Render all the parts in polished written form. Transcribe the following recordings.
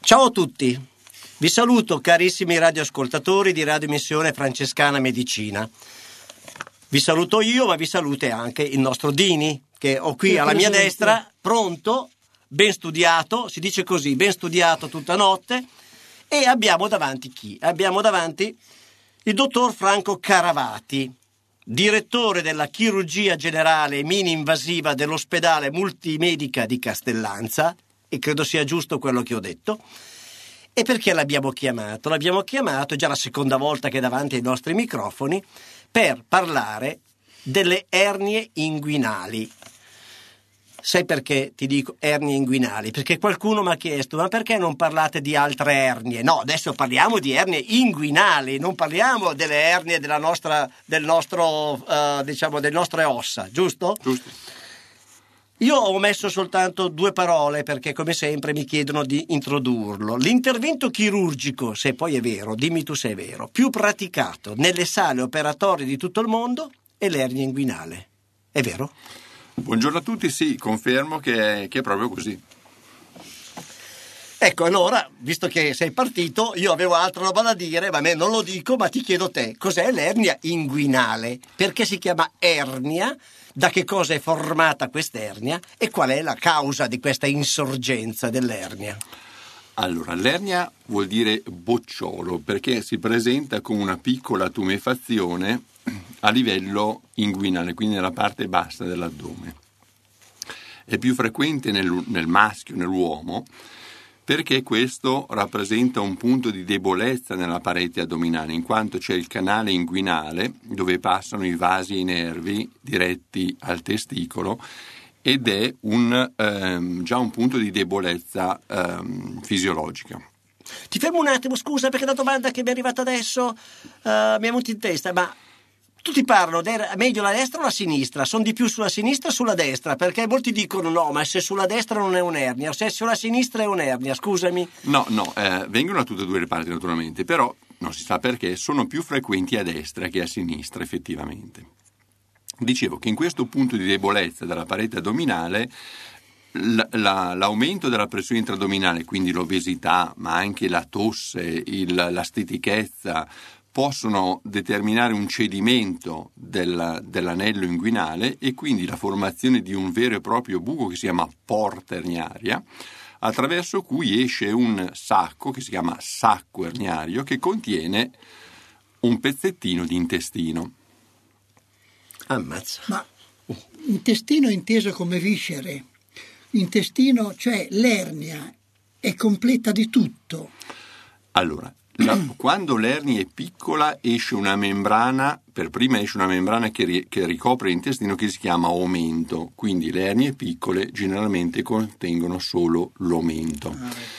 Ciao a tutti, vi saluto carissimi radioascoltatori di Radio Missione Francescana Medicina. Vi saluto io, ma vi saluta anche il nostro Dini, che ho qui alla mia destra, pronto, ben studiato, si dice così, ben studiato tutta notte. E abbiamo davanti chi? Abbiamo davanti il dottor Franco Caravati, direttore della chirurgia generale mini-invasiva dell'ospedale multimedica di Castellanza, e credo sia giusto quello che ho detto. E perché l'abbiamo chiamato? L'abbiamo chiamato, è già la seconda volta che è davanti ai nostri microfoni, per parlare delle ernie inguinali. Sai perché ti dico ernie inguinali? Perché qualcuno mi ha chiesto: ma perché non parlate di altre ernie? No, adesso parliamo di ernie inguinali, non parliamo delle ernie delle nostre ossa, giusto? Giusto. Io ho messo soltanto 2 parole perché, come sempre, mi chiedono di introdurlo. L'intervento chirurgico, se poi è vero, dimmi tu se è vero, più praticato nelle sale operatorie di tutto il mondo è l'ernia inguinale. È vero? Buongiorno a tutti, sì, confermo che è proprio così. Ecco, allora, visto che sei partito, io avevo altra roba da dire, ma a me non lo dico, ma ti chiedo te, cos'è l'ernia inguinale? Perché si chiama ernia? Da che cosa è formata quest'ernia? E qual è la causa di questa insorgenza dell'ernia? Allora, l'ernia vuol dire bocciolo perché si presenta come una piccola tumefazione a livello inguinale, quindi nella parte bassa dell'addome. È più frequente nel maschio, nell'uomo, perché questo rappresenta un punto di debolezza nella parete addominale, in quanto c'è il canale inguinale dove passano i vasi e i nervi diretti al testicolo, ed è già un punto di debolezza fisiologica. Ti fermo un attimo, scusa, perché la domanda che mi è arrivata adesso mi è venuta in testa, ma tutti parlano meglio la destra o la sinistra? Sono di più sulla sinistra o sulla destra? Perché molti dicono no, ma se sulla destra non è un'ernia, o se sulla sinistra è un'ernia, scusami. No, vengono da tutte e due le parti naturalmente, però non si sa perché sono più frequenti a destra che a sinistra effettivamente. Dicevo che in questo punto di debolezza della parete addominale l'aumento della pressione intraaddominale, quindi l'obesità, ma anche la tosse, la stitichezza, possono determinare un cedimento dell'anello inguinale e quindi la formazione di un vero e proprio buco che si chiama porta erniaria, attraverso cui esce un sacco che si chiama sacco erniario che contiene un pezzettino di intestino. Ammazza. Ma intestino inteso come viscere, intestino, cioè l'ernia è completa di tutto. Allora, quando l'ernia è piccola esce una membrana, per prima esce una membrana che ricopre l'intestino che si chiama omento, quindi le ernie piccole generalmente contengono solo l'omento.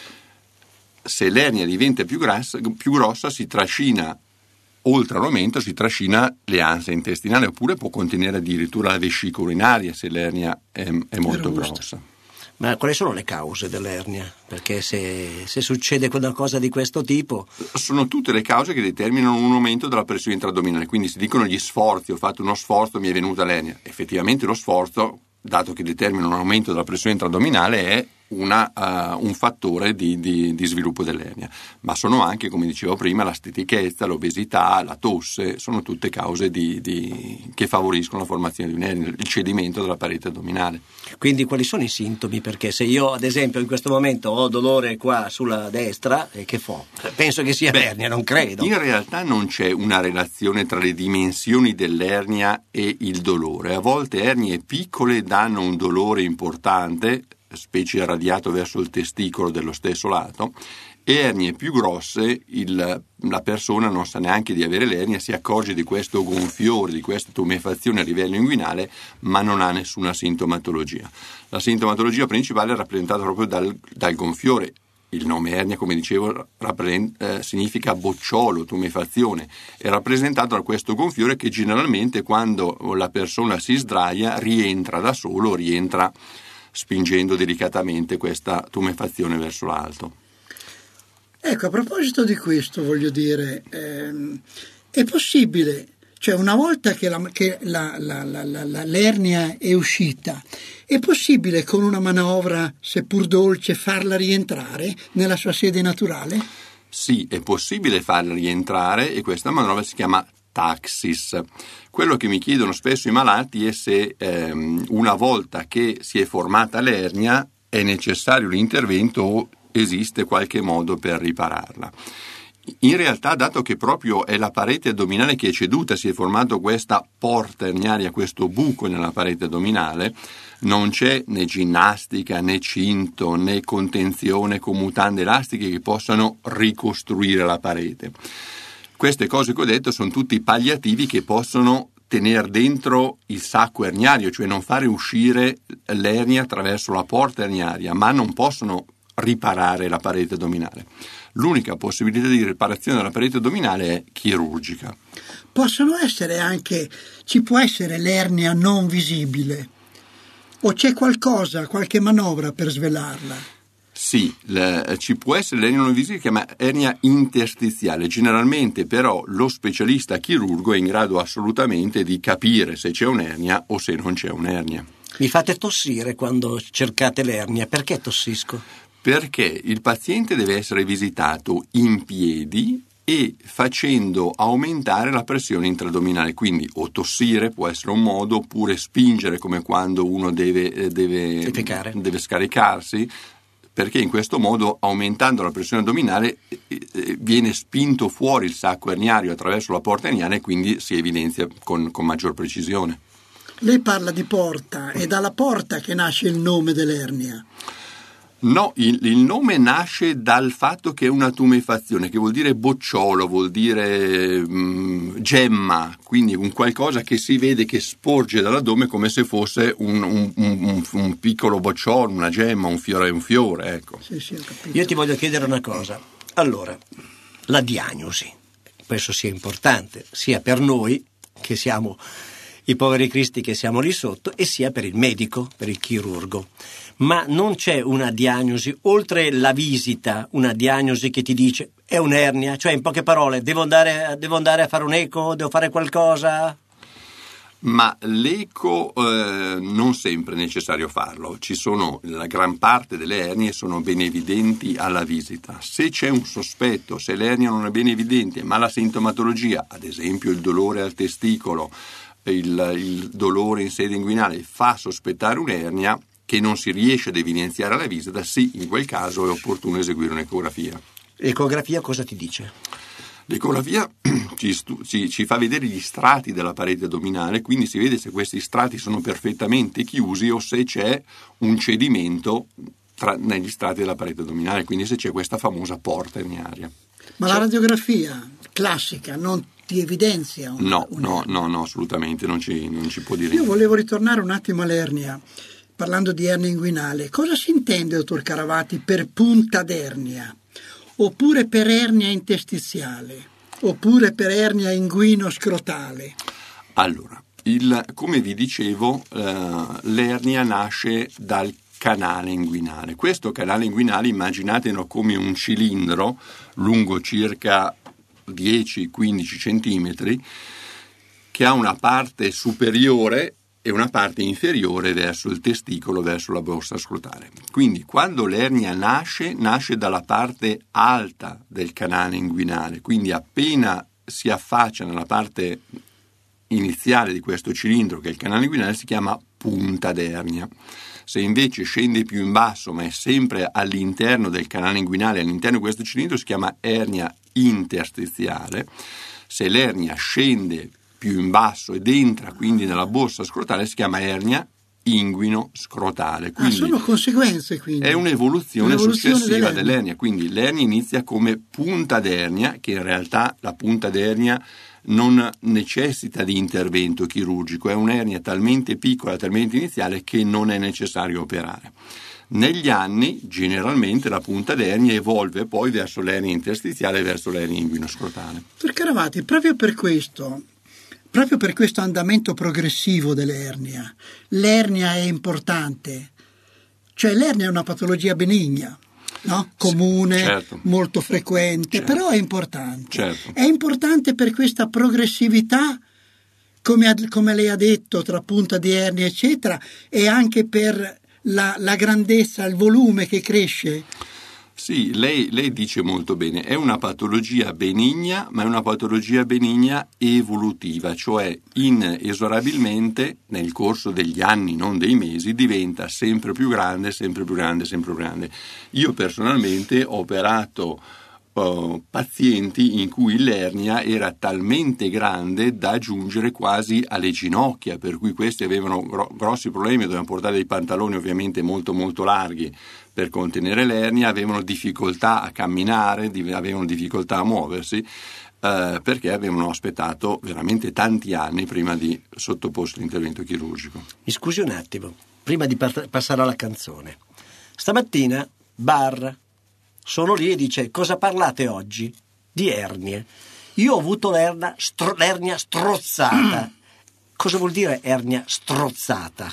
Se l'ernia diventa più grossa si trascina, oltre all'omento si trascina le anse intestinali, oppure può contenere addirittura la vescicola urinaria se l'ernia è molto grossa. Ma quali sono le cause dell'ernia? Perché se succede una cosa di questo tipo... Sono tutte le cause che determinano un aumento della pressione intraaddominale, quindi si dicono gli sforzi, ho fatto uno sforzo, mi è venuta l'ernia. Effettivamente lo sforzo, dato che determina un aumento della pressione intraaddominale, è un fattore di sviluppo dell'ernia, ma sono anche, come dicevo prima, la stitichezza, l'obesità, la tosse, sono tutte cause che favoriscono la formazione di un'ernia, il cedimento della parete addominale. Quindi quali sono i sintomi? Perché se io ad esempio in questo momento ho dolore qua sulla destra, che fo? Penso che sia l'ernia, non credo. In realtà non c'è una relazione tra le dimensioni dell'ernia e il dolore. A volte ernie piccole danno un dolore importante, specie irradiato verso il testicolo dello stesso lato, e ernie più grosse la persona non sa neanche di avere l'ernia, si accorge di questo gonfiore, di questa tumefazione a livello inguinale, ma non ha nessuna sintomatologia. La sintomatologia principale è rappresentata proprio dal gonfiore. Il nome ernia, come dicevo, significa bocciolo, tumefazione, è rappresentato da questo gonfiore che generalmente quando la persona si sdraia rientra da solo, rientra spingendo delicatamente questa tumefazione verso l'alto. Ecco, a proposito di questo voglio dire, è possibile, Cioè una volta che l'ernia è uscita, è possibile con una manovra, seppur dolce, farla rientrare nella sua sede naturale? Sì, è possibile farla rientrare e questa manovra si chiama taxis. Quello che mi chiedono spesso i malati è se una volta che si è formata l'ernia è necessario l'intervento o esiste qualche modo per ripararla. In realtà, dato che proprio è la parete addominale che è ceduta, si è formato questa porta erniaria, questo buco nella parete addominale, non c'è né ginnastica, né cinto, né contenzione con mutande elastiche che possano ricostruire la parete. Queste cose che ho detto sono tutti palliativi che possono tenere dentro il sacco erniario, cioè non fare uscire l'ernia attraverso la porta erniaria, ma non possono riparare la parete addominale. L'unica possibilità di riparazione della parete addominale è chirurgica. Possono essere anche, ci può essere l'ernia non visibile? O c'è qualcosa, qualche manovra per svelarla? Sì, ci può essere l'ernia non visibile, che si chiama ernia interstiziale. Generalmente però lo specialista chirurgo è in grado assolutamente di capire se c'è un'ernia o se non c'è un'ernia. Mi fate tossire quando cercate l'ernia, perché tossisco? Perché il paziente deve essere visitato in piedi e facendo aumentare la pressione intraaddominale, quindi o tossire può essere un modo, oppure spingere come quando uno deve scaricarsi, perché in questo modo, aumentando la pressione addominale, viene spinto fuori il sacco erniario attraverso la porta erniana e quindi si evidenzia con maggior precisione. Lei parla di porta, è dalla porta che nasce il nome dell'ernia. No, il nome nasce dal fatto che è una tumefazione, che vuol dire bocciolo, vuol dire gemma, quindi un qualcosa che si vede che sporge dall'addome come se fosse un piccolo bocciolo, una gemma, un fiore, ecco. Sì, ho capito. Io ti voglio chiedere una cosa. Allora, la diagnosi, penso sia importante, sia per noi, che siamo i poveri cristi che siamo lì sotto, e sia per il medico, per il chirurgo. Ma non c'è una diagnosi, oltre la visita, una diagnosi che ti dice è un'ernia, cioè in poche parole devo andare a fare un eco, devo fare qualcosa? Ma l'eco non sempre è necessario farlo. La gran parte delle ernie sono ben evidenti alla visita. Se c'è un sospetto, se l'ernia non è ben evidente, ma la sintomatologia, ad esempio il dolore al testicolo, il dolore in sede inguinale, fa sospettare un'ernia che non si riesce ad evidenziare alla visita, sì, in quel caso è opportuno eseguire un'ecografia. L'ecografia cosa ti dice? L'ecografia ci fa vedere gli strati della parete addominale, quindi si vede se questi strati sono perfettamente chiusi o se c'è un cedimento negli strati della parete addominale, quindi se c'è questa famosa porta erniaria. Ma la radiografia classica non ti evidenzia No, assolutamente non ci può dire. Io volevo ritornare un attimo all'ernia, parlando di ernia inguinale. Cosa si intende, dottor Caravati, per punta d'ernia? Oppure per ernia interstiziale? Oppure per ernia inguino-scrotale? Allora, come vi dicevo, l'ernia nasce dal canale inguinale. Questo canale inguinale immaginatelo come un cilindro lungo circa 10-15 centimetri che ha una parte superiore e una parte inferiore verso il testicolo, verso la borsa scrotale. Quindi quando l'ernia nasce dalla parte alta del canale inguinale, quindi appena si affaccia nella parte iniziale di questo cilindro che è il canale inguinale si chiama punta d'ernia. Se invece scende più in basso ma è sempre all'interno del canale inguinale, all'interno di questo cilindro, si chiama ernia interstiziale. Se l'ernia scende più in basso ed entra quindi nella borsa scrotale si chiama ernia inguino-scrotale. Quindi sono conseguenze, quindi. È un'evoluzione successiva dell'ernia. Quindi l'ernia inizia come punta d'ernia, che in realtà la punta d'ernia non necessita di intervento chirurgico, è un'ernia talmente piccola, talmente iniziale che non è necessario operare. Negli anni generalmente la punta d'ernia evolve poi verso l'ernia interstiziale e verso l'ernia inguino-scrotale. Dottor Caravati, proprio per questo andamento progressivo dell'ernia, l'ernia è importante, cioè l'ernia è una patologia benigna, no? Comune, certo, molto frequente, certo, però è importante. Certo. È importante per questa progressività come lei ha detto, tra punta di ernia eccetera, e anche per la grandezza, il volume che cresce. Sì, lei dice molto bene, è una patologia benigna, ma è una patologia benigna evolutiva, cioè inesorabilmente nel corso degli anni, non dei mesi, diventa sempre più grande, sempre più grande, sempre più grande. Io personalmente ho operato pazienti in cui l'ernia era talmente grande da giungere quasi alle ginocchia, per cui questi avevano grossi problemi, dovevano portare dei pantaloni ovviamente molto molto larghi per contenere l'ernia, avevano difficoltà a camminare, avevano difficoltà a muoversi, perché avevano aspettato veramente tanti anni prima di sottoporsi all'intervento chirurgico. Mi scusi un attimo, prima di passare alla canzone. Stamattina, bar, sono lì e dice: cosa parlate oggi? Di ernie. Io ho avuto l'ernia strozzata. Cosa vuol dire ernia strozzata?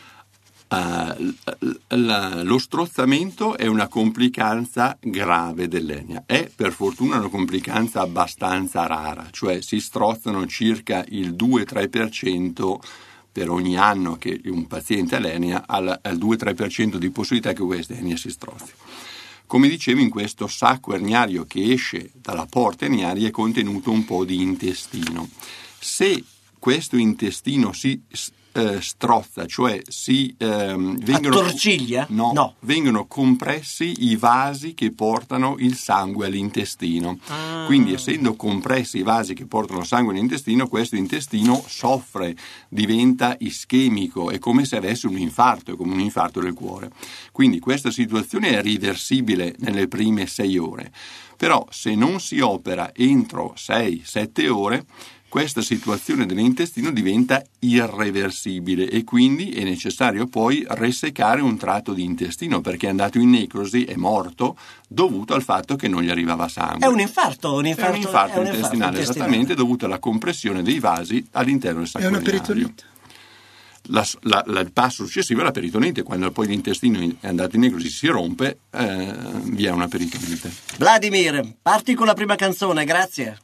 Lo strozzamento è una complicanza grave dell'ernia, è per fortuna una complicanza abbastanza rara, cioè si strozzano circa il 2-3% per ogni anno che un paziente ha l'ernia, al 2-3% di possibilità che questa ernia si strozzi. Come dicevo, in questo sacco erniario che esce dalla porta erniaria è contenuto un po' di intestino. Se questo intestino si strozza, cioè attorciglia? No, vengono compressi i vasi che portano il sangue all'intestino. Quindi, essendo compressi i vasi che portano sangue all'intestino, questo intestino soffre, diventa ischemico, è come se avesse un infarto, è come un infarto del cuore. Quindi questa situazione è riversibile nelle prime 6 ore, però se non si opera entro 6-7 ore, questa situazione dell'intestino diventa irreversibile e quindi è necessario poi resecare un tratto di intestino, perché è andato in necrosi, è morto, dovuto al fatto che non gli arrivava sangue. È un infarto intestinale, esattamente, dovuto alla compressione dei vasi all'interno del sacco erniario. È una peritonite. Il passo successivo è la peritonite, quando poi l'intestino è andato in necrosi, si rompe, vi è una peritonite. Vladimir, parti con la prima canzone, grazie.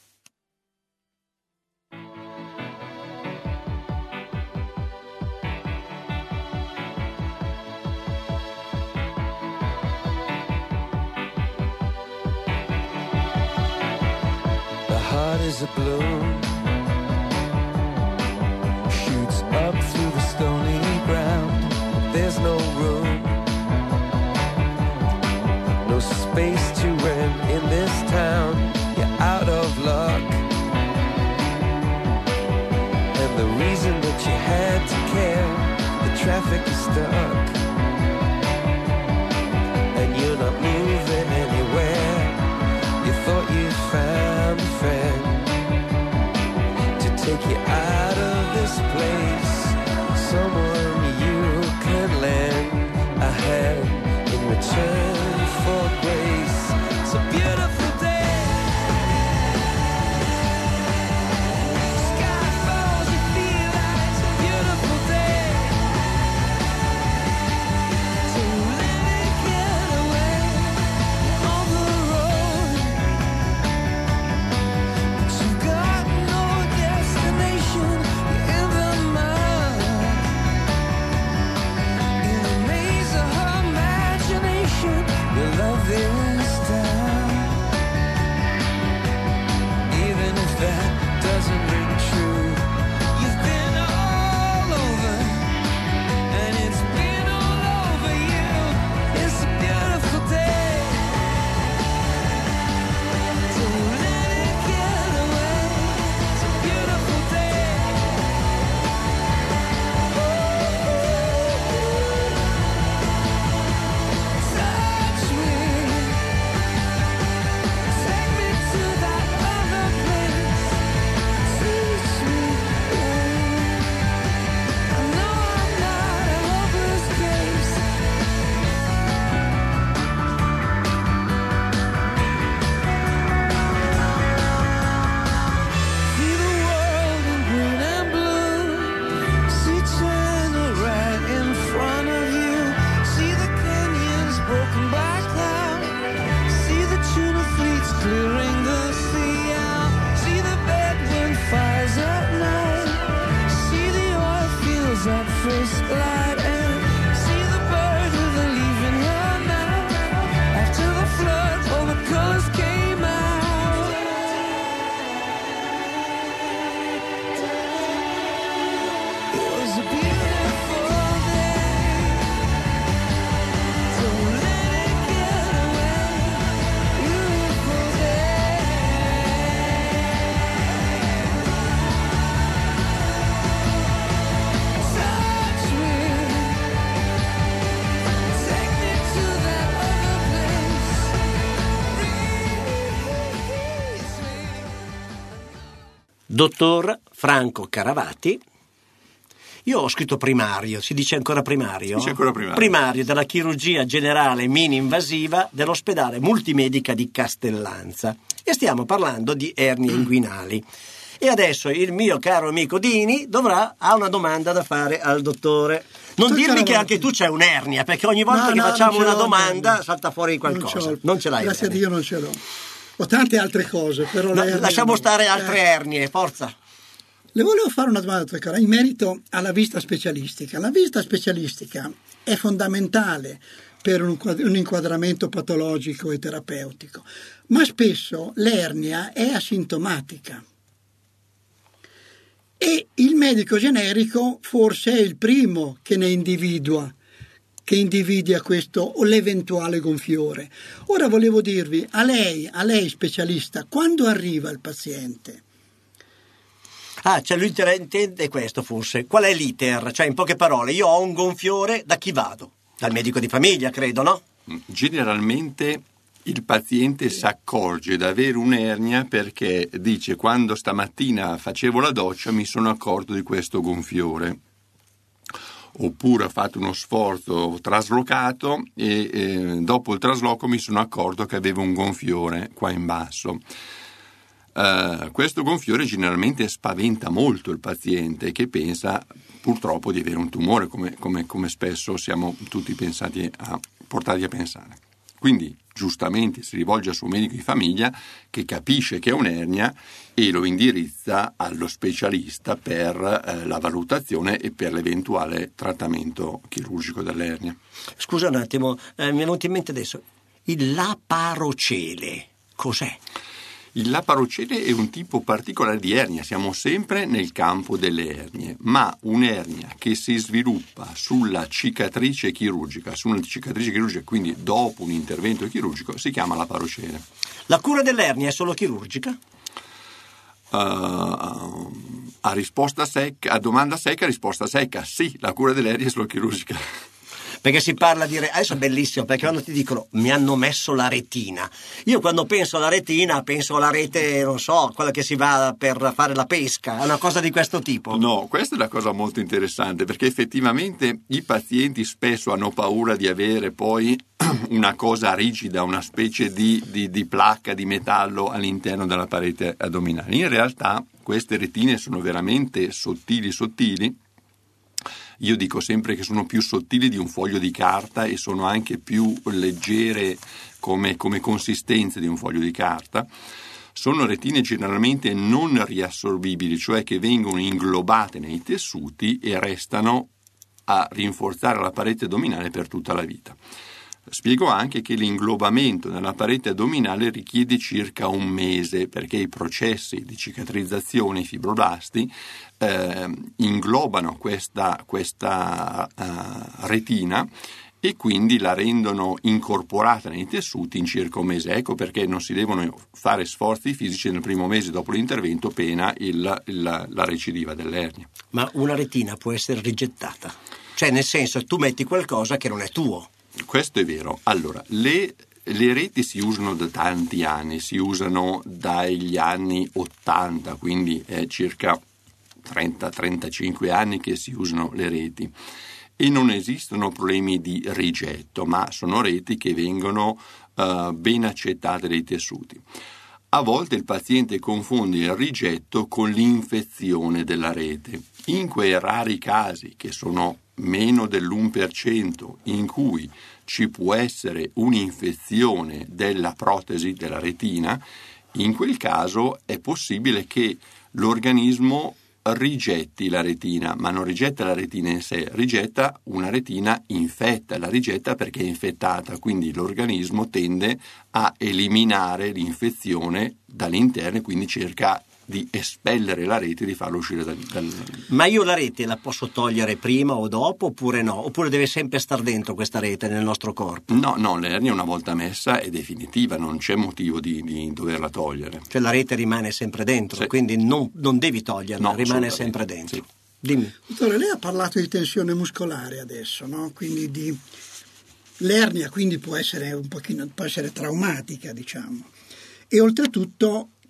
Heart is a balloon, shoots up through the stony ground. There's no room, no space to rent in this town. You're out of luck, and the reason that you had to care, the traffic is stuck, and you're not moving anywhere. You thought you found a friend to take you out of this place, someone you can lend a hand in return for grace. It's a beautiful day, sky falls, you feel like it's a beautiful day to let it get away on the road. You've got no destination, you're in the mud, in the maze of her imagination. Dottor Franco Caravati. Io ho scritto primario, si dice ancora primario? Si dice ancora primario. Primario della chirurgia generale mini-invasiva dell'ospedale multimedica di Castellanza. E stiamo parlando di ernie inguinali. E adesso il mio caro amico Dini ha una domanda da fare al dottore. Non dirmi che anche tu c'hai un'ernia, perché ogni volta che facciamo una domanda salta fuori qualcosa. Non ce l'hai. Grazie a Dio non ce l'ho. Ho tante altre cose, però lasciamo stare altre ernie, forza. Le volevo fare una domanda, cara, in merito alla visita specialistica. La visita specialistica è fondamentale per un inquadramento patologico e terapeutico, ma spesso l'ernia è asintomatica e il medico generico forse è il primo che ne individua, che individia questo o l'eventuale gonfiore. Ora volevo dirvi, a lei specialista, quando arriva il paziente? Cioè lui intende questo forse. Qual è l'iter? Cioè, in poche parole, io ho un gonfiore, da chi vado? Dal medico di famiglia, credo, no? Generalmente il paziente si accorge di avere un'ernia perché dice: quando stamattina facevo la doccia mi sono accorto di questo gonfiore. Oppure ho fatto uno sforzo traslocato e dopo il trasloco mi sono accorto che avevo un gonfiore qua in basso. Questo gonfiore generalmente spaventa molto il paziente, che pensa purtroppo di avere un tumore, come spesso siamo tutti portati a pensare. Quindi giustamente si rivolge al suo medico di famiglia, che capisce che è un'ernia e lo indirizza allo specialista per la valutazione e per l'eventuale trattamento chirurgico dell'ernia. Scusa un attimo, mi è venuto in mente adesso, il laparocele, cos'è? Il laparocele è un tipo particolare di ernia, siamo sempre nel campo delle ernie, ma un'ernia che si sviluppa sulla cicatrice chirurgica, quindi dopo un intervento chirurgico, si chiama laparocele. La cura dell'ernia è solo chirurgica? A domanda secca, risposta secca, sì, la cura dell'ernia è solo chirurgica. Perché si parla di adesso è bellissimo, perché quando ti dicono mi hanno messo la retina, io quando penso alla retina penso alla rete, non so, quella che si va per fare la pesca, è una cosa di questo tipo. No, questa è una cosa molto interessante, perché effettivamente i pazienti spesso hanno paura di avere poi una cosa rigida, una specie di placca di metallo all'interno della parete addominale. In realtà queste retine sono veramente sottili. Io dico sempre che sono più sottili di un foglio di carta e sono anche più leggere come consistenza di un foglio di carta. Sono retine generalmente non riassorbibili, cioè che vengono inglobate nei tessuti e restano a rinforzare la parete addominale per tutta la vita. Spiego anche che l'inglobamento nella parete addominale richiede circa un mese, perché i processi di cicatrizzazione, i fibroblasti, inglobano questa retina e quindi la rendono incorporata nei tessuti in circa un mese. Ecco perché non si devono fare sforzi fisici nel primo mese dopo l'intervento, pena la recidiva dell'ernia. Ma una retina può essere rigettata? Cioè, nel senso, tu metti qualcosa che non è tuo. Questo è vero. Allora, le reti si usano da tanti anni, si usano dagli anni 80, quindi è circa 30-35 anni che si usano le reti e non esistono problemi di rigetto, ma sono reti che vengono ben accettate dai tessuti. A volte il paziente confonde il rigetto con l'infezione della rete. In quei rari casi, che sono meno dell'1%, in cui ci può essere un'infezione della protesi della retina, in quel caso è possibile che l'organismo rigetti la retina, ma non rigetta la retina in sé, rigetta una retina infetta, la rigetta perché è infettata, quindi l'organismo tende a eliminare l'infezione dall'interno e quindi cerca di espellere la rete, di farlo uscire dal... Ma io la rete la posso togliere prima o dopo oppure no? Oppure deve sempre star dentro questa rete nel nostro corpo? No, l'ernia una volta messa è definitiva, non c'è motivo di doverla togliere. Cioè la rete rimane sempre dentro, sì. Quindi non devi toglierla, no, rimane sempre dentro. Sì. Dimmi. Dottore, lei ha parlato di tensione muscolare adesso, no? Quindi l'ernia quindi può essere traumatica, diciamo. E oltretutto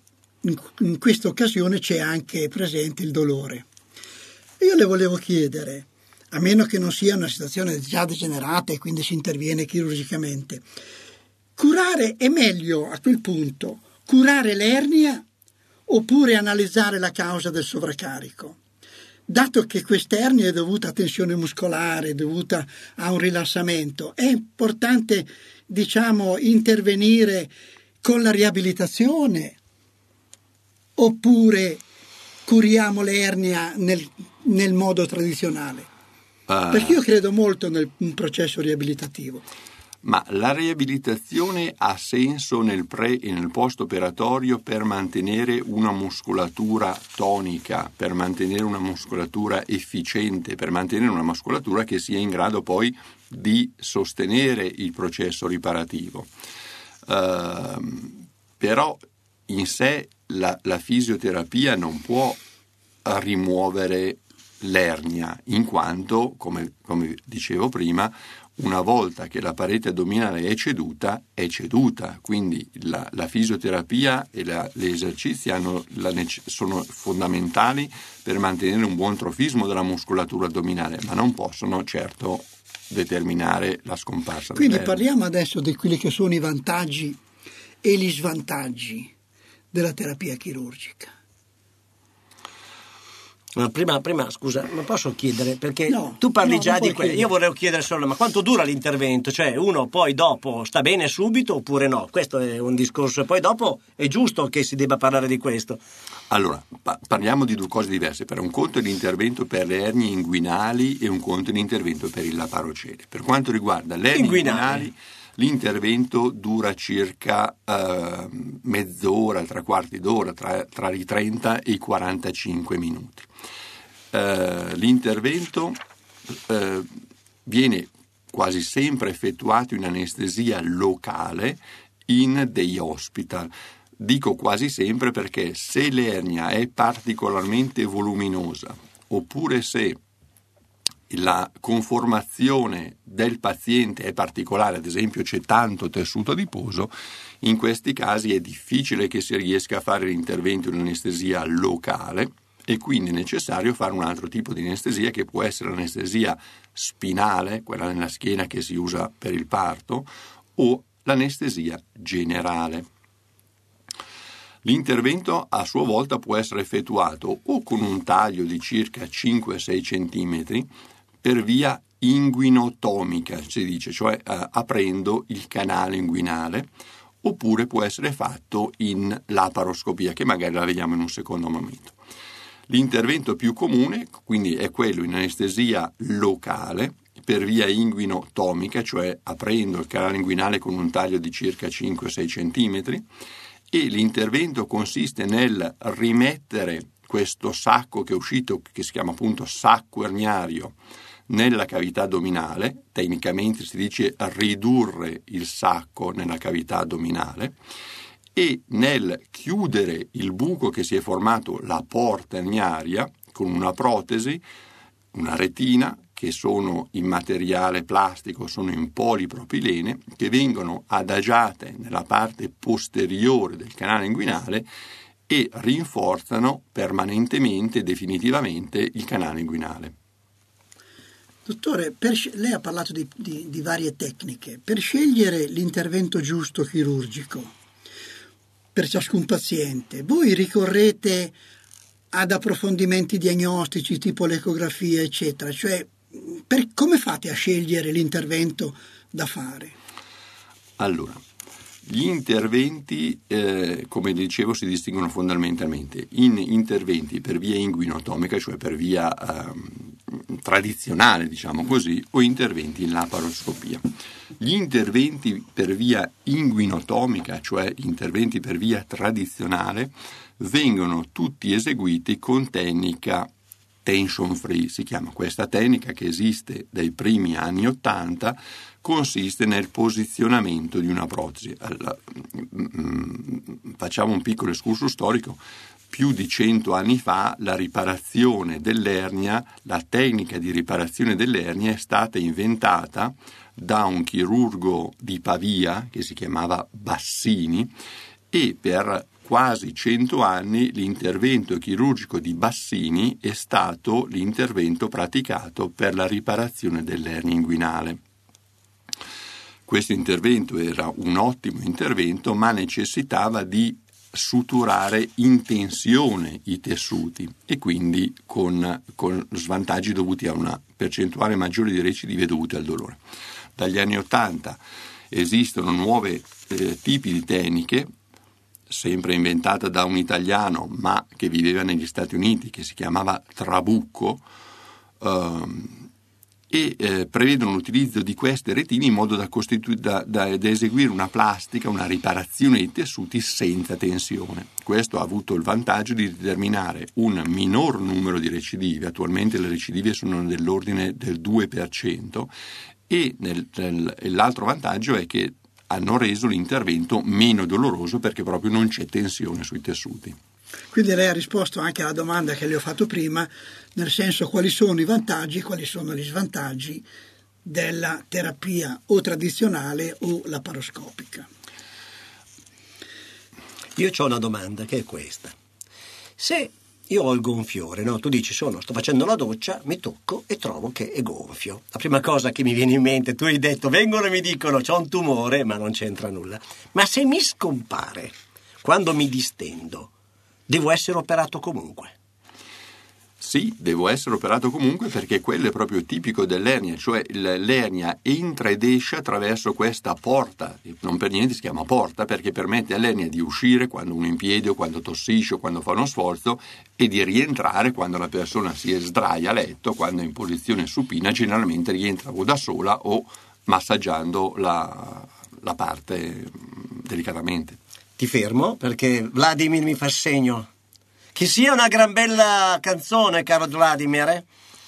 in questa occasione c'è anche presente il dolore. Io le volevo chiedere, a meno che non sia una situazione già degenerata e quindi si interviene chirurgicamente, curare è meglio a quel punto, curare l'ernia oppure analizzare la causa del sovraccarico? Dato che questa ernia è dovuta a tensione muscolare, dovuta a un rilassamento, è importante, intervenire con la riabilitazione oppure curiamo l'ernia nel modo tradizionale? Perché io credo molto nel processo riabilitativo. Ma la riabilitazione ha senso nel pre e nel post operatorio per mantenere una muscolatura tonica, per mantenere una muscolatura efficiente, per mantenere una muscolatura che sia in grado poi di sostenere il processo riparativo. Però in sé la fisioterapia non può rimuovere l'ernia, in quanto, come dicevo prima, una volta che la parete addominale è ceduta, quindi la fisioterapia e gli esercizi sono fondamentali per mantenere un buon trofismo della muscolatura addominale, ma non possono certo determinare la scomparsa Quindi dell'ernia. parliamo adesso di quelli che sono i vantaggi e gli svantaggi della terapia chirurgica. Prima scusa, ma posso chiedere, perché tu parli già di quello, io vorrei chiedere solo, ma quanto dura l'intervento? Cioè uno poi dopo sta bene subito oppure no? Questo è un discorso, e poi dopo è giusto che si debba parlare di questo. Allora, parliamo di due cose diverse. Per un conto è l'intervento per le ernie inguinali e un conto è l'intervento per il laparocele. Per quanto riguarda le ernie inguinali, l'intervento dura circa mezz'ora, 3/4 d'ora, tra i 30 e i 45 minuti. L'intervento viene quasi sempre effettuato in anestesia locale in dei hospital. Dico quasi sempre perché se l'ernia è particolarmente voluminosa oppure se la conformazione del paziente è particolare, ad esempio c'è tanto tessuto adiposo, in questi casi è difficile che si riesca a fare l'intervento in anestesia locale e quindi è necessario fare un altro tipo di anestesia che può essere l'anestesia spinale, quella nella schiena che si usa per il parto, o l'anestesia generale. L'intervento a sua volta può essere effettuato o con un taglio di circa 5-6 cm per via inguinotomica, si dice, cioè aprendo il canale inguinale, oppure può essere fatto in laparoscopia, che magari la vediamo in un secondo momento. L'intervento più comune, quindi, è quello in anestesia locale, per via inguinotomica, cioè aprendo il canale inguinale con un taglio di circa 5-6 cm, e l'intervento consiste nel rimettere questo sacco che è uscito, che si chiama appunto sacco erniario, nella cavità addominale. Tecnicamente si dice ridurre il sacco nella cavità addominale, e nel chiudere il buco che si è formato, la porta erniaria, con una protesi, una retina, che sono in materiale plastico, sono in polipropilene, che vengono adagiate nella parte posteriore del canale inguinale e rinforzano permanentemente e definitivamente il canale inguinale. Dottore, lei ha parlato di varie tecniche. Per scegliere l'intervento giusto chirurgico per ciascun paziente, voi ricorrete ad approfondimenti diagnostici tipo l'ecografia, eccetera, cioè come fate a scegliere l'intervento da fare? Allora, gli interventi, come dicevo, si distinguono fondamentalmente in interventi per via inguinotomica, cioè per via tradizionale, diciamo così, o interventi in laparoscopia. Gli interventi per via inguinotomica, cioè interventi per via tradizionale, vengono tutti eseguiti con tecnica tension free, si chiama questa tecnica, che esiste dai primi anni 80, consiste nel posizionamento di una protesi. Facciamo un piccolo escursus storico. Più di 100 anni fa la riparazione dell'ernia, la tecnica di riparazione dell'ernia è stata inventata da un chirurgo di Pavia che si chiamava Bassini, e per quasi 100 anni l'intervento chirurgico di Bassini è stato l'intervento praticato per la riparazione dell'ernia inguinale. Questo intervento era un ottimo intervento, ma necessitava di suturare in tensione i tessuti e quindi con svantaggi dovuti a una percentuale maggiore di recidive dovute al dolore. Dagli anni 80 esistono nuovi tipi di tecniche, sempre inventata da un italiano ma che viveva negli Stati Uniti, che si chiamava Trabucco, e prevedono l'utilizzo di queste retine in modo da eseguire una plastica, una riparazione dei tessuti senza tensione. Questo ha avuto il vantaggio di determinare un minor numero di recidive. Attualmente le recidive sono dell'ordine del 2%, e l'altro vantaggio è che hanno reso l'intervento meno doloroso perché proprio non c'è tensione sui tessuti. Quindi lei ha risposto anche alla domanda che le ho fatto prima, nel senso quali sono i vantaggi e quali sono gli svantaggi della terapia o tradizionale o laparoscopica. Io ho una domanda che è questa. Se io ho il gonfiore, no? Tu dici, sto facendo la doccia, mi tocco e trovo che è gonfio. La prima cosa che mi viene in mente, tu hai detto, vengono e mi dicono c'ho un tumore, ma non c'entra nulla. Ma se mi scompare quando mi distendo, devo essere operato comunque? Sì, devo essere operato comunque, perché quello è proprio tipico dell'ernia, cioè l'ernia entra ed esce attraverso questa porta, non per niente si chiama porta, perché permette all'ernia di uscire quando uno è in piedi o quando tossisce o quando fa uno sforzo, e di rientrare quando la persona si sdraia a letto, quando è in posizione supina. Generalmente rientra o da sola o massaggiando la parte delicatamente. Ti fermo perché Vladimir mi fa segno. Che sia una gran bella canzone, caro Vladimir.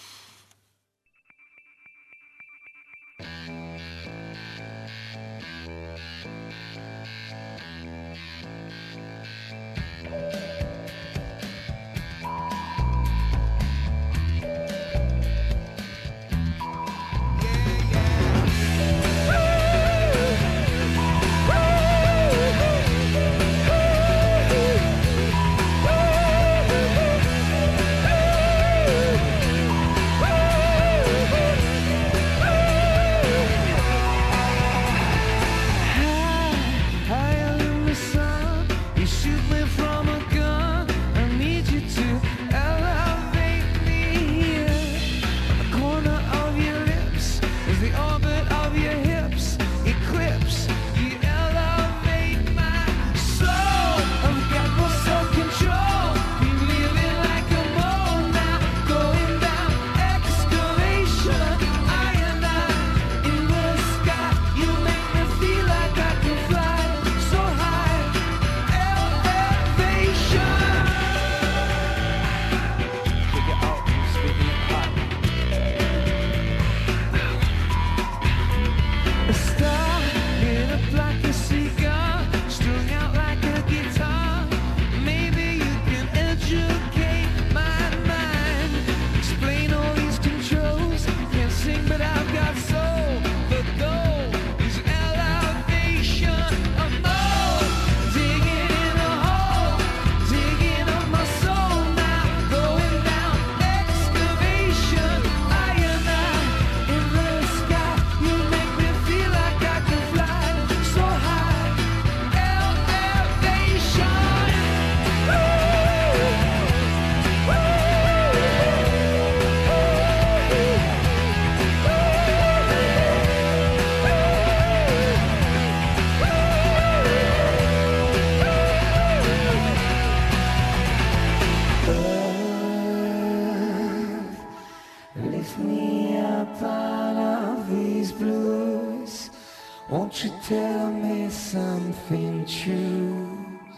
Won't you tell me something true?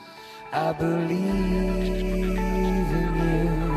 I believe in you.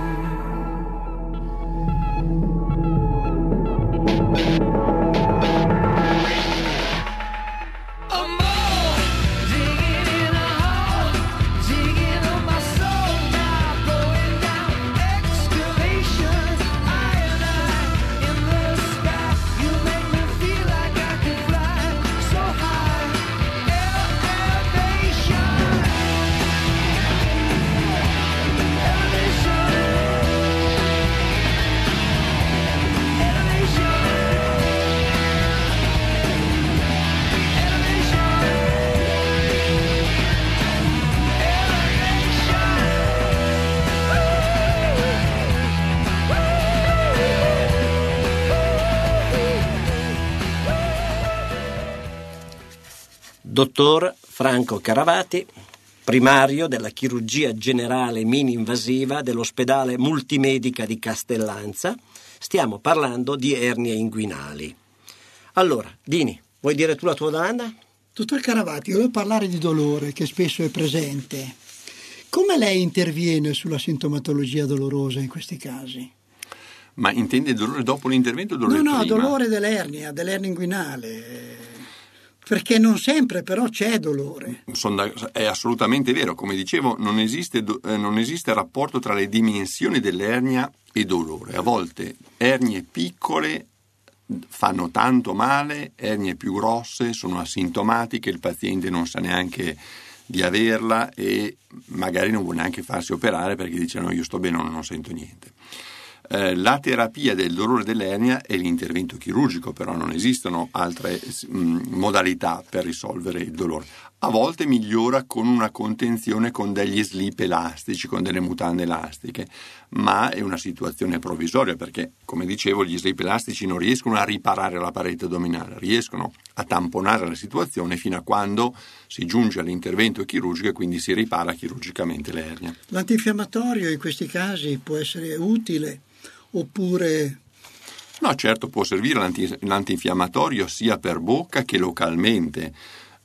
Dottor Franco Caravati, primario della chirurgia generale mini-invasiva dell'ospedale multimedica di Castellanza. Stiamo parlando di ernie inguinali. Allora, Dini, vuoi dire tu la tua domanda? Dottor Caravati, volevo parlare di dolore che spesso è presente. Come lei interviene sulla sintomatologia dolorosa in questi casi? Ma intende dolore dopo l'intervento o dolore prima? No, dolore dell'ernia inguinale. Perché non sempre però c'è dolore. È assolutamente vero, come dicevo, non esiste rapporto tra le dimensioni dell'ernia e dolore. A volte ernie piccole fanno tanto male, ernie più grosse sono asintomatiche, il paziente non sa neanche di averla e magari non vuole neanche farsi operare perché dice no, io sto bene, non sento niente. La terapia del dolore dell'ernia è l'intervento chirurgico, però non esistono altre modalità per risolvere il dolore. A volte migliora con una contenzione con degli slip elastici, con delle mutande elastiche, ma è una situazione provvisoria perché, come dicevo, gli slip elastici non riescono a riparare la parete addominale, riescono a tamponare la situazione fino a quando si giunge all'intervento chirurgico e quindi si ripara chirurgicamente l'ernia. L'antinfiammatorio in questi casi può essere utile oppure... No, certo, può servire l'antinfiammatorio sia per bocca che localmente.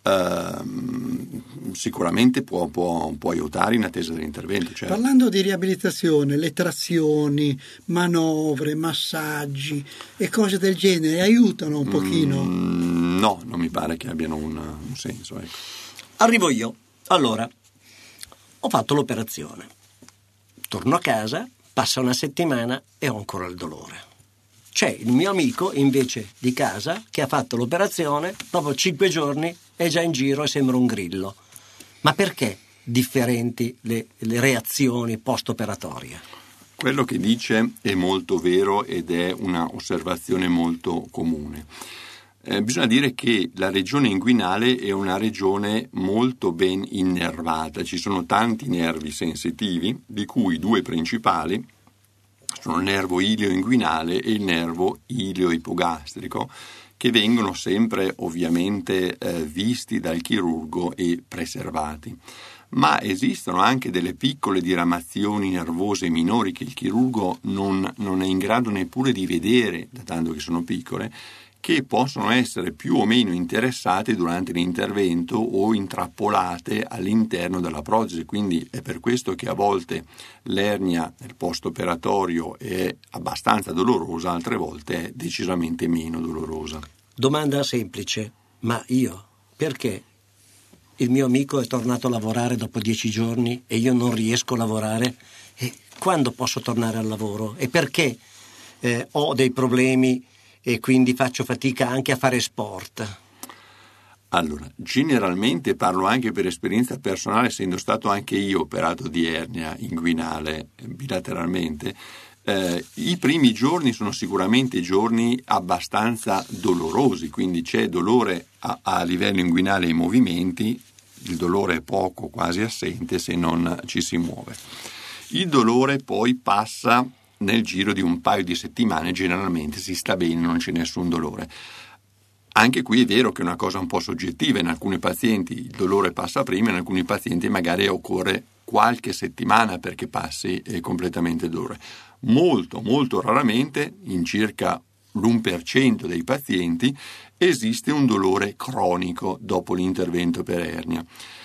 Sicuramente può aiutare in attesa dell'intervento. Certo. Parlando di riabilitazione, le trazioni, manovre, massaggi e cose del genere aiutano un pochino? No, non mi pare che abbiano un senso. Ecco. Arrivo io. Allora, ho fatto l'operazione. Torno a casa, passa una settimana e ho ancora il dolore. C'è il mio amico invece di casa che ha fatto l'operazione, dopo 5 giorni è già in giro e sembra un grillo. Ma perché differenti le reazioni post-operatorie? Quello che dice è molto vero ed è una osservazione molto comune. Bisogna dire che la regione inguinale è una regione molto ben innervata. Ci sono tanti nervi sensitivi, di cui 2 principali sono il nervo ilio-inguinale e il nervo ilio-ipogastrico, che vengono sempre ovviamente visti dal chirurgo e preservati. Ma esistono anche delle piccole diramazioni nervose minori che il chirurgo non è in grado neppure di vedere, da tanto che sono piccole, che possono essere più o meno interessate durante l'intervento o intrappolate all'interno della protesi. Quindi è per questo che a volte l'ernia nel post-operatorio è abbastanza dolorosa, altre volte è decisamente meno dolorosa. Domanda semplice, ma io perché il mio amico è tornato a lavorare dopo 10 giorni e io non riesco a lavorare? E quando posso tornare al lavoro? E perché ho dei problemi e quindi faccio fatica anche a fare sport? Allora, generalmente parlo anche per esperienza personale, essendo stato anche io operato di ernia inguinale bilateralmente. I primi giorni sono sicuramente giorni abbastanza dolorosi, quindi c'è dolore a livello inguinale ai movimenti, il dolore è poco, quasi assente se non ci si muove. Il dolore poi passa nel giro di un paio di settimane, generalmente si sta bene, non c'è nessun dolore. Anche qui è vero che è una cosa un po' soggettiva, in alcuni pazienti il dolore passa prima, in alcuni pazienti magari occorre qualche settimana perché passi completamente il dolore. Molto, molto raramente, in circa l'1% dei pazienti, esiste un dolore cronico dopo l'intervento per ernia.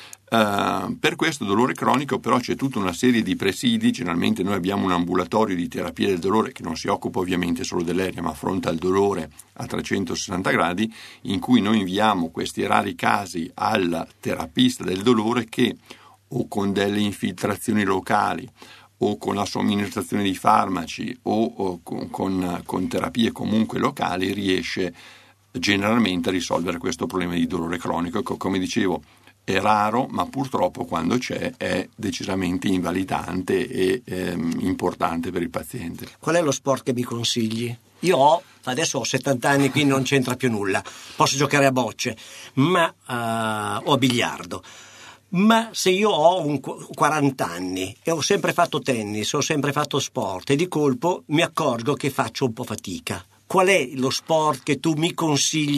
Per questo dolore cronico però c'è tutta una serie di presidi. Generalmente noi abbiamo un ambulatorio di terapia del dolore che non si occupa ovviamente solo dell'ernia ma affronta il dolore a 360 gradi, in cui noi inviamo questi rari casi al terapista del dolore che o con delle infiltrazioni locali o con la somministrazione di farmaci o con terapie comunque locali riesce generalmente a risolvere questo problema di dolore cronico. Come dicevo, è raro, ma purtroppo quando c'è è decisamente invalidante e importante per il paziente. Qual è lo sport che mi consigli? Io adesso ho 70 anni, quindi non c'entra più nulla. Posso giocare a bocce, o a biliardo. Ma se io ho 40 anni e ho sempre fatto tennis, ho sempre fatto sport e di colpo mi accorgo che faccio un po' fatica. Qual è lo sport che tu mi consigli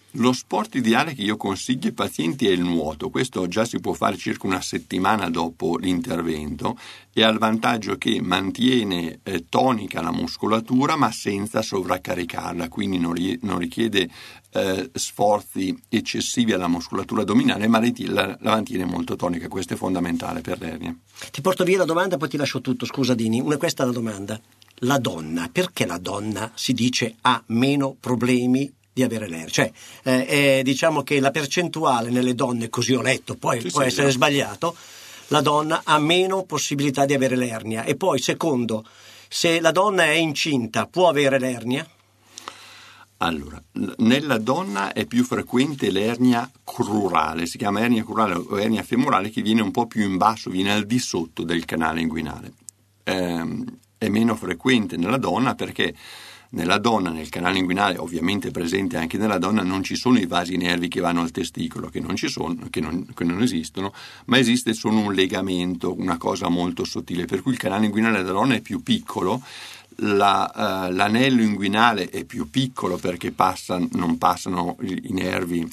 Lo sport ideale che io consiglio ai pazienti è il nuoto. Questo già si può fare circa una settimana dopo l'intervento e ha il vantaggio che mantiene tonica la muscolatura ma senza sovraccaricarla, quindi non richiede sforzi eccessivi alla muscolatura addominale, ma la mantiene molto tonica. Questo è fondamentale per l'ernia. Ti porto via la domanda, poi ti lascio tutto. Scusa Dini, questa è la domanda. La donna, perché la donna si dice ha meno problemi di avere l'ernia? Cioè, diciamo che la percentuale nelle donne, così ho letto, poi può essere sbagliato, la donna ha meno possibilità di avere l'ernia. E poi, secondo, se la donna è incinta, può avere l'ernia? Allora, nella donna è più frequente l'ernia crurale, si chiama ernia crurale o ernia femorale, che viene un po' più in basso, viene al di sotto del canale inguinale. È meno frequente nella donna perché nella donna, nel canale inguinale, ovviamente presente anche nella donna, non ci sono i vasi nervi che vanno al testicolo, che non ci sono, che non esistono, ma esiste solo un legamento, una cosa molto sottile, per cui il canale inguinale della donna è più piccolo. L'anello inguinale è più piccolo perché non passano i nervi,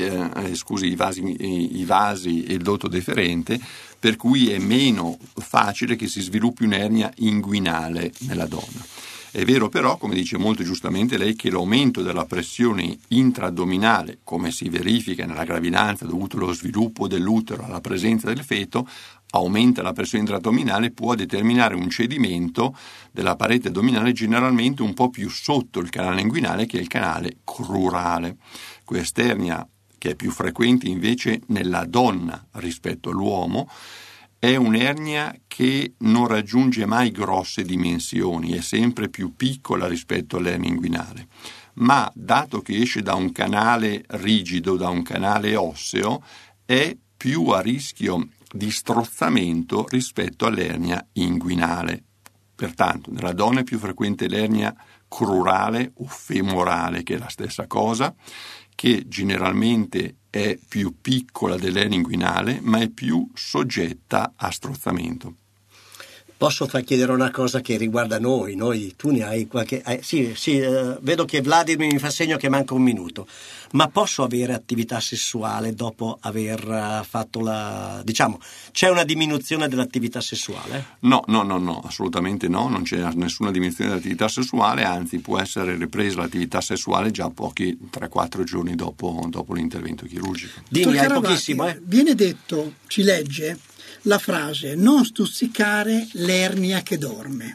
i vasi e il dotto deferente, per cui è meno facile che si sviluppi un'ernia inguinale nella donna. È vero però, come dice molto giustamente lei, che l'aumento della pressione intraaddominale, come si verifica nella gravidanza dovuto allo sviluppo dell'utero alla presenza del feto, aumenta la pressione intraaddominale, può determinare un cedimento della parete addominale generalmente un po' più sotto il canale inguinale che è il canale crurale. Quest'ernia, che è più frequente invece nella donna rispetto all'uomo, è un'ernia che non raggiunge mai grosse dimensioni, è sempre più piccola rispetto all'ernia inguinale, ma dato che esce da un canale rigido, da un canale osseo, è più a rischio di strozzamento rispetto all'ernia inguinale. Pertanto nella donna è più frequente l'ernia crurale o femorale, che è la stessa cosa, che generalmente è più piccola dell'ernia inguinale, ma è più soggetta a strozzamento. Posso far chiedere una cosa che riguarda noi, tu ne hai qualche... Sì, vedo che Vladimir mi fa segno che manca un minuto, ma posso avere attività sessuale dopo aver fatto diciamo, c'è una diminuzione dell'attività sessuale? No, assolutamente no, non c'è nessuna diminuzione dell'attività sessuale, anzi può essere ripresa l'attività sessuale già pochi 3-4 giorni dopo l'intervento chirurgico. Dini, hai pochissimo, Viene detto, ci legge, la frase non stuzzicare l'ernia che dorme.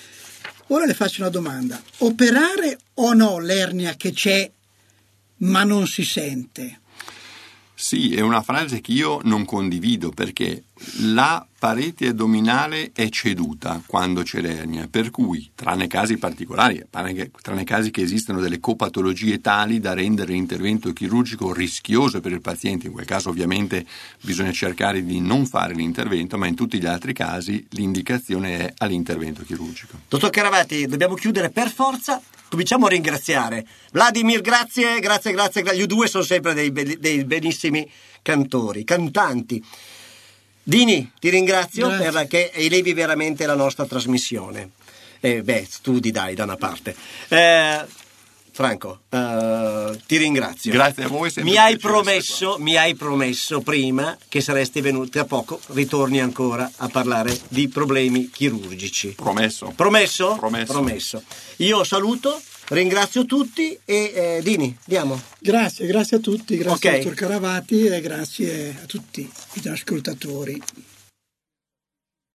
Ora le faccio una domanda: operare o no l'ernia che c'è ma non si sente? Sì, è una frase che io non condivido perché la parete addominale è ceduta quando c'è l'ernia, per cui, tranne casi particolari, tranne casi che esistono delle copatologie tali da rendere l'intervento chirurgico rischioso per il paziente, in quel caso ovviamente bisogna cercare di non fare l'intervento, ma in tutti gli altri casi l'indicazione è all'intervento chirurgico. Dottor Caravati, dobbiamo chiudere per forza. Cominciamo a ringraziare. Vladimir, grazie. Gli due sono sempre dei benissimi cantanti. Dini, ti ringrazio perché elevi veramente la nostra trasmissione. Studi dai da una parte. Franco, ti ringrazio. Grazie a voi. Mi hai promesso prima che saresti venuto, tra poco ritorni ancora a parlare di problemi chirurgici. Promesso. Promesso. Io saluto, ringrazio tutti e Dini, andiamo. Grazie a tutti, grazie al dottor Caravati e grazie a tutti gli ascoltatori.